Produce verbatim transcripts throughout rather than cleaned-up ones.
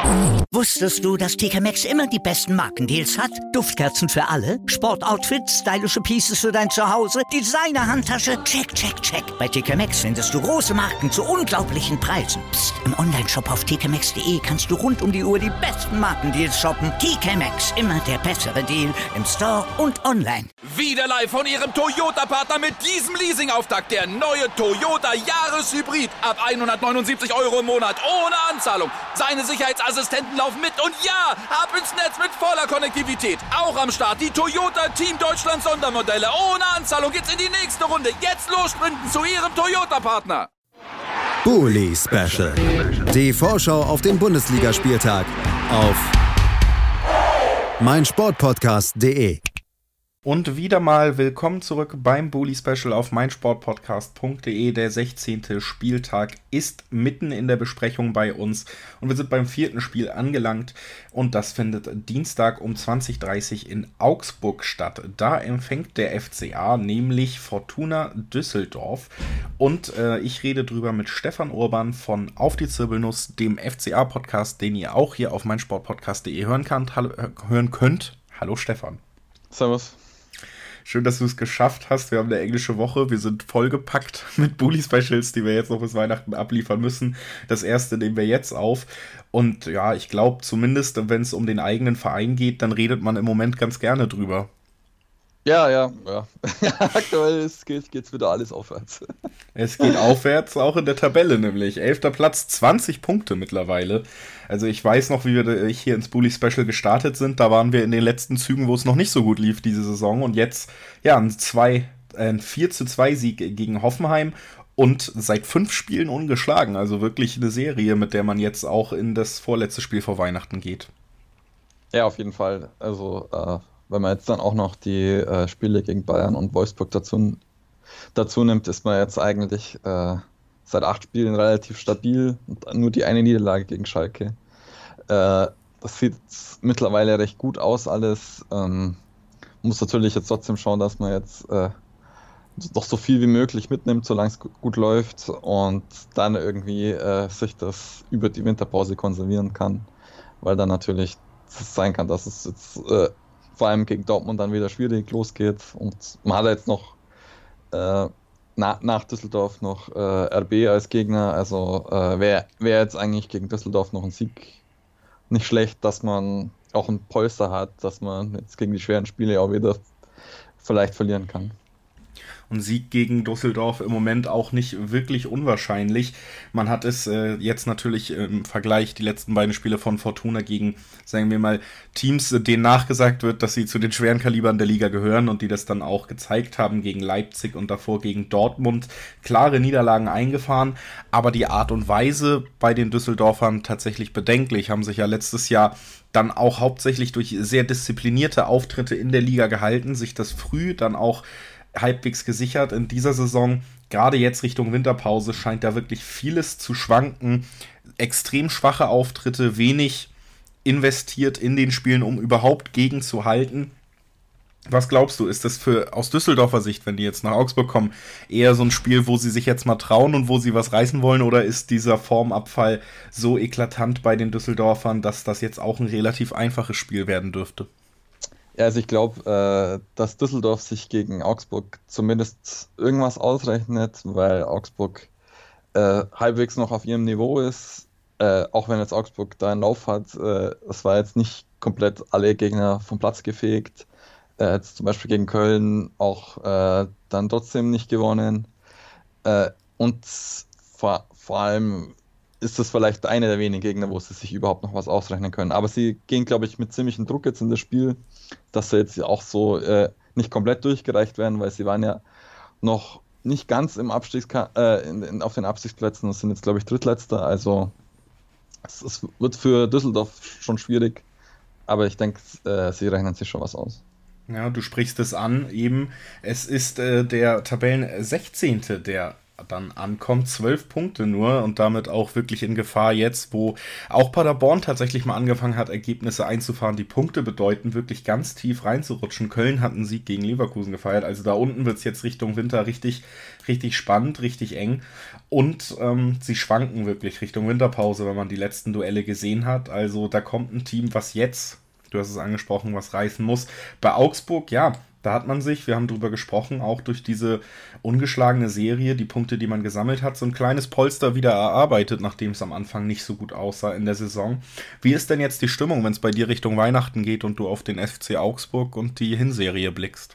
Wusstest du, dass T K Maxx immer die besten Markendeals hat? Duftkerzen für alle, Sportoutfits, stylische Pieces für dein Zuhause, Designer-Handtasche, check, check, check. Bei T K Maxx findest du große Marken zu unglaublichen Preisen. Psst. Im Onlineshop auf t k maxx punkt d e kannst du rund um die Uhr die besten Markendeals shoppen. T K Maxx, immer der bessere Deal im Store und online. Wieder live von Ihrem Toyota-Partner mit diesem Leasing-Auftakt. Der neue Toyota Jahreshybrid. Ab hundertneunundsiebzig Euro im Monat. Ohne Anzahlung. Seine Sicherheitsassistenten laufen mit. Und ja, ab ins Netz mit voller Konnektivität. Auch am Start die Toyota Team Deutschland Sondermodelle. Ohne Anzahlung geht's in die nächste Runde. Jetzt los sprinten zu Ihrem Toyota-Partner. Bully Special. Die Vorschau auf den Bundesligaspieltag auf meinsportpodcast punkt de. Und wieder mal willkommen zurück beim Bully Special auf meinsportpodcast punkt de. Der sechzehnte Spieltag ist mitten in der Besprechung bei uns und wir sind beim vierten Spiel angelangt und das findet Dienstag um zwanzig Uhr dreißig in Augsburg statt. Da empfängt der F C A nämlich Fortuna Düsseldorf und äh, ich rede drüber mit Stefan Urban von Auf die Zirbelnuss, dem F C A-Podcast, den ihr auch hier auf meinsportpodcast punkt de hören, kann, hallo, hören könnt. Hallo Stefan. Servus. Schön, dass du es geschafft hast. Wir haben eine englische Woche. Wir sind vollgepackt mit Bully-Specials, die wir jetzt noch bis Weihnachten abliefern müssen. Das erste nehmen wir jetzt auf. Und ja, ich glaube zumindest, wenn es um den eigenen Verein geht, dann redet man im Moment ganz gerne drüber. Ja, ja, ja. Aktuell geht es wieder alles aufwärts. Es geht aufwärts, auch in der Tabelle nämlich. Elfter Platz, zwanzig Punkte mittlerweile. Also ich weiß noch, wie wir hier ins Bully Special gestartet sind. Da waren wir in den letzten Zügen, wo es noch nicht so gut lief diese Saison. Und jetzt, ja, ein, zwei, ein vier zu zwei Sieg gegen Hoffenheim. Und seit fünf Spielen ungeschlagen. Also wirklich eine Serie, mit der man jetzt auch in das vorletzte Spiel vor Weihnachten geht. Ja, auf jeden Fall. Also, äh, wenn man jetzt dann auch noch die äh, Spiele gegen Bayern und Wolfsburg dazu, dazu nimmt, ist man jetzt eigentlich äh, seit acht Spielen relativ stabil. Und nur die eine Niederlage gegen Schalke. Äh, das sieht mittlerweile recht gut aus alles. Ähm, muss natürlich jetzt trotzdem schauen, dass man jetzt äh, doch so viel wie möglich mitnimmt, solange es gut läuft. Und dann irgendwie äh, sich das über die Winterpause konservieren kann. Weil dann natürlich es sein kann, dass es jetzt äh, vor allem gegen Dortmund dann wieder schwierig losgeht und man hat jetzt noch äh, na, nach Düsseldorf noch äh, R B als Gegner, also äh, wäre wär jetzt eigentlich gegen Düsseldorf noch ein Sieg nicht schlecht, dass man auch ein Polster hat, dass man jetzt gegen die schweren Spiele auch wieder vielleicht verlieren kann. Und Sieg gegen Düsseldorf im Moment auch nicht wirklich unwahrscheinlich. Man hat es äh, jetzt natürlich im Vergleich die letzten beiden Spiele von Fortuna gegen, sagen wir mal, Teams, denen nachgesagt wird, dass sie zu den schweren Kalibern der Liga gehören und die das dann auch gezeigt haben gegen Leipzig und davor gegen Dortmund. Klare Niederlagen eingefahren, aber die Art und Weise bei den Düsseldorfern tatsächlich bedenklich. Haben sich ja letztes Jahr dann auch hauptsächlich durch sehr disziplinierte Auftritte in der Liga gehalten, sich das früh dann auch halbwegs gesichert in dieser Saison. Gerade jetzt Richtung Winterpause scheint da wirklich vieles zu schwanken. Extrem schwache Auftritte, wenig investiert in den Spielen, um überhaupt gegenzuhalten. Was glaubst du, ist das für aus Düsseldorfer Sicht, wenn die jetzt nach Augsburg kommen, eher so ein Spiel, wo sie sich jetzt mal trauen und wo sie was reißen wollen, oder ist dieser Formabfall so eklatant bei den Düsseldorfern, dass das jetzt auch ein relativ einfaches Spiel werden dürfte? Ja, also ich glaube, äh, dass Düsseldorf sich gegen Augsburg zumindest irgendwas ausrechnet, weil Augsburg äh, halbwegs noch auf ihrem Niveau ist, äh, auch wenn jetzt Augsburg da einen Lauf hat. Äh, es war jetzt nicht komplett alle Gegner vom Platz gefegt. Äh, jetzt zum Beispiel gegen Köln auch äh, dann trotzdem nicht gewonnen. Äh, und vor, vor allem ist das vielleicht einer der wenigen Gegner, wo sie sich überhaupt noch was ausrechnen können. Aber sie gehen, glaube ich, mit ziemlichem Druck jetzt in das Spiel, dass sie jetzt auch so äh, nicht komplett durchgereicht werden, weil sie waren ja noch nicht ganz im Abstiegska- äh, in, in, auf den Abstiegsplätzen und sind jetzt, glaube ich, Drittletzter. Also es, es wird für Düsseldorf schon schwierig, aber ich denke, äh, sie rechnen sich schon was aus. Ja, du sprichst es an, eben. Es ist äh, der Tabellen sechzehnte der dann ankommt. Zwölf Punkte nur und damit auch wirklich in Gefahr jetzt, wo auch Paderborn tatsächlich mal angefangen hat, Ergebnisse einzufahren, die Punkte bedeuten, wirklich ganz tief reinzurutschen. Köln hat einen Sieg gegen Leverkusen gefeiert, also da unten wird es jetzt Richtung Winter richtig, richtig spannend, richtig eng und ähm, sie schwanken wirklich Richtung Winterpause, wenn man die letzten Duelle gesehen hat. Also da kommt ein Team, was jetzt, du hast es angesprochen, was reißen muss. Bei Augsburg, ja, da hat man sich, wir haben drüber gesprochen, auch durch diese ungeschlagene Serie, die Punkte, die man gesammelt hat, so ein kleines Polster wieder erarbeitet, nachdem es am Anfang nicht so gut aussah in der Saison. Wie ist denn jetzt die Stimmung, wenn es bei dir Richtung Weihnachten geht und du auf den F C Augsburg und die Hinserie blickst?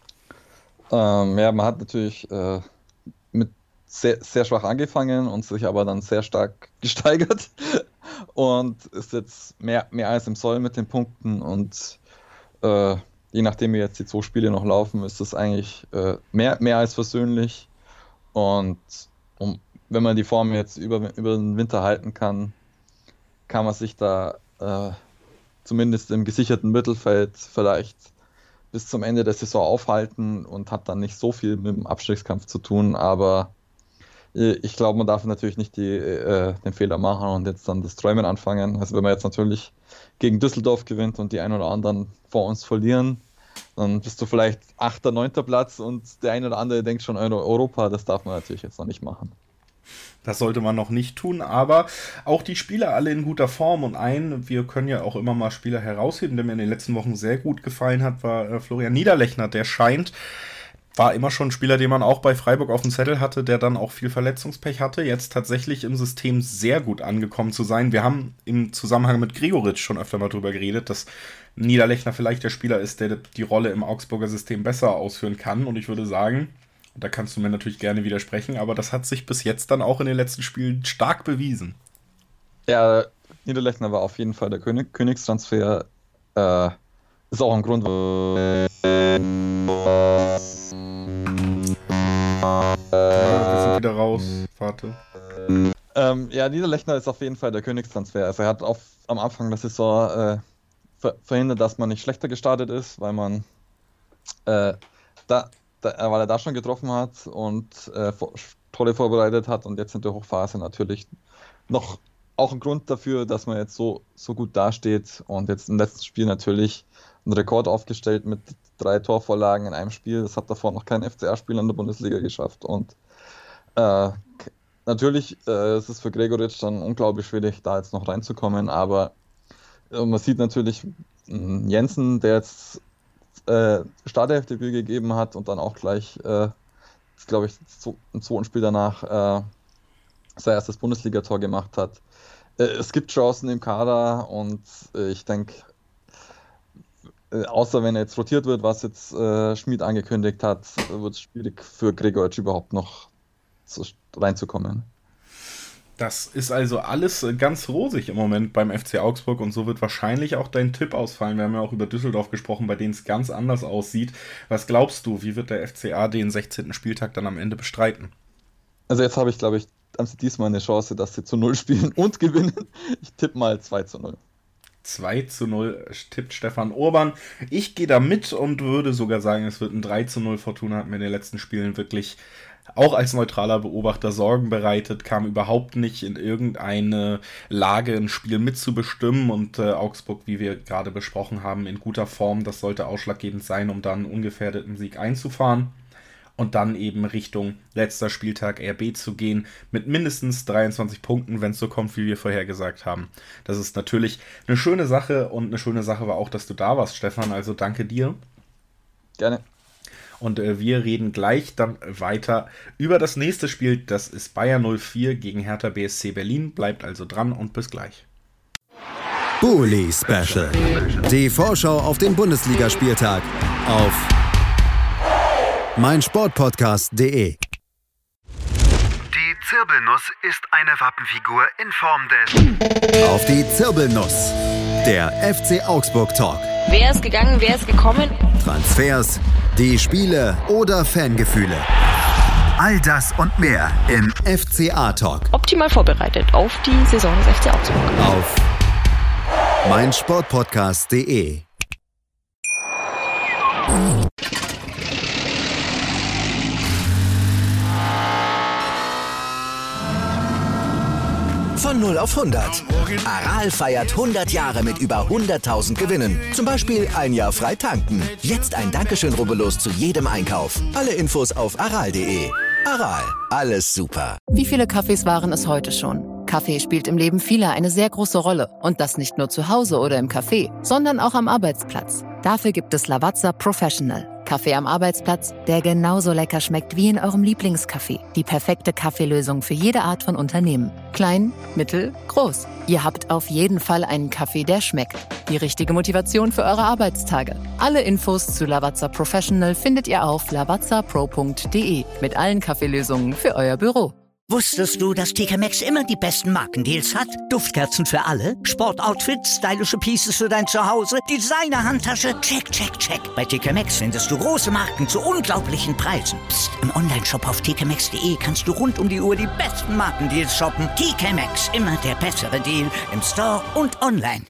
Ähm, ja, man hat natürlich äh, mit sehr, sehr schwach angefangen und sich aber dann sehr stark gesteigert und ist jetzt mehr, mehr als im Soll mit den Punkten und äh, je nachdem wie jetzt die zwei Spiele noch laufen, ist das eigentlich äh, mehr, mehr als versöhnlich. Und um, wenn man die Form jetzt über, über den Winter halten kann, kann man sich da äh, zumindest im gesicherten Mittelfeld vielleicht bis zum Ende der Saison aufhalten und hat dann nicht so viel mit dem Abstiegskampf zu tun. Aber äh, ich glaube, man darf natürlich nicht die, äh, den Fehler machen und jetzt dann das Träumen anfangen. Also wenn man jetzt natürlich gegen Düsseldorf gewinnt und die ein oder anderen vor uns verlieren, dann bist du vielleicht achter, neunter Platz und der eine oder andere denkt schon Europa, das darf man natürlich jetzt noch nicht machen. Das sollte man noch nicht tun, aber auch die Spieler alle in guter Form und ein, wir können ja auch immer mal Spieler herausheben, der mir in den letzten Wochen sehr gut gefallen hat, war äh, Florian Niederlechner, der scheint, war immer schon ein Spieler, den man auch bei Freiburg auf dem Zettel hatte, der dann auch viel Verletzungspech hatte, jetzt tatsächlich im System sehr gut angekommen zu sein. Wir haben im Zusammenhang mit Gregoritsch schon öfter mal drüber geredet, dass Niederlechner vielleicht der Spieler ist, der die Rolle im Augsburger System besser ausführen kann. Und ich würde sagen, da kannst du mir natürlich gerne widersprechen, aber das hat sich bis jetzt dann auch in den letzten Spielen stark bewiesen. Ja, Niederlechner war auf jeden Fall der König, Königstransfer. Äh, ist auch ein Grund, ja, wir sind wieder raus. Warte. Ähm, ja, Niederlechner ist auf jeden Fall der Königstransfer. Also er hat auf, am Anfang der Saison äh, ver- verhindert, dass man nicht schlechter gestartet ist, weil man äh, da, da, weil er da schon getroffen hat und äh, Tore vorbereitet hat und jetzt in der Hochphase natürlich noch auch ein Grund dafür, dass man jetzt so, so gut dasteht und jetzt im letzten Spiel natürlich einen Rekord aufgestellt mit drei Torvorlagen in einem Spiel. Das hat davor noch kein F C A-Spieler in der Bundesliga geschafft und äh, natürlich äh, ist es für Gregoritsch dann unglaublich schwierig, da jetzt noch reinzukommen, aber äh, man sieht natürlich äh, Jensen, der jetzt äh, Startelfdebüt gegeben hat und dann auch gleich, äh, glaube ich, so, im zweiten Spiel danach äh, sein erstes Bundesligator gemacht hat. Äh, es gibt Chancen im Kader und äh, ich denke, äh, außer wenn er jetzt rotiert wird, was jetzt äh, Schmid angekündigt hat, wird es schwierig für Gregoritsch überhaupt noch zu, reinzukommen. Das ist also alles ganz rosig im Moment beim F C Augsburg und so wird wahrscheinlich auch dein Tipp ausfallen. Wir haben ja auch über Düsseldorf gesprochen, bei denen es ganz anders aussieht. Was glaubst du, wie wird der F C A den sechzehnten Spieltag dann am Ende bestreiten? Also jetzt habe ich, glaube ich, haben sie diesmal eine Chance, dass sie zu null spielen und gewinnen. Ich tippe mal zwei zu null. zwei zu null tippt Stefan Urban. Ich gehe da mit und würde sogar sagen, es wird ein drei zu null. Fortuna hat mir in den letzten Spielen wirklich auch als neutraler Beobachter Sorgen bereitet, kam überhaupt nicht in irgendeine Lage, ein Spiel mitzubestimmen und äh, Augsburg, wie wir gerade besprochen haben, in guter Form, das sollte ausschlaggebend sein, um dann einen ungefährdeten Sieg einzufahren und dann eben Richtung letzter Spieltag R B zu gehen mit mindestens dreiundzwanzig Punkten, wenn es so kommt, wie wir vorher gesagt haben. Das ist natürlich eine schöne Sache und eine schöne Sache war auch, dass du da warst, Stefan, also danke dir. Gerne. Und äh, wir reden gleich dann weiter über das nächste Spiel. Das ist Bayer null vier gegen Hertha B S C Berlin. Bleibt also dran und bis gleich. Bully Special. Die Vorschau auf den Bundesligaspieltag auf meinsportpodcast punkt de. Die Zirbelnuss ist eine Wappenfigur in Form des... Auf die Zirbelnuss. Der F C Augsburg Talk. Wer ist gegangen, wer ist gekommen? Transfers, die Spiele oder Fangefühle. All das und mehr im F C A-Talk. Optimal vorbereitet auf die Saison des F C Augsburg. Auf meinsportpodcast punkt de. Von null auf hundert. Aral feiert hundert Jahre mit über hunderttausend Gewinnen. Zum Beispiel ein Jahr frei tanken. Jetzt ein Dankeschön, rubbellos zu jedem Einkauf. Alle Infos auf aral punkt de. Aral, alles super. Wie viele Kaffees waren es heute schon? Kaffee spielt im Leben vieler eine sehr große Rolle. Und das nicht nur zu Hause oder im Café, sondern auch am Arbeitsplatz. Dafür gibt es Lavazza Professional. Kaffee am Arbeitsplatz, der genauso lecker schmeckt wie in eurem Lieblingscafé. Die perfekte Kaffeelösung für jede Art von Unternehmen. Klein, mittel, groß. Ihr habt auf jeden Fall einen Kaffee, der schmeckt. Die richtige Motivation für eure Arbeitstage. Alle Infos zu Lavazza Professional findet ihr auf lavazza pro punkt de mit allen Kaffeelösungen für euer Büro. Wusstest du, dass T K Maxx immer die besten Markendeals hat? Duftkerzen für alle, Sportoutfits, stylische Pieces für dein Zuhause, Designer-Handtasche, check, check, check. Bei T K Maxx findest du große Marken zu unglaublichen Preisen. Psst. Im Onlineshop auf t k maxx punkt de kannst du rund um die Uhr die besten Markendeals shoppen. T K Maxx, immer der bessere Deal im Store und online.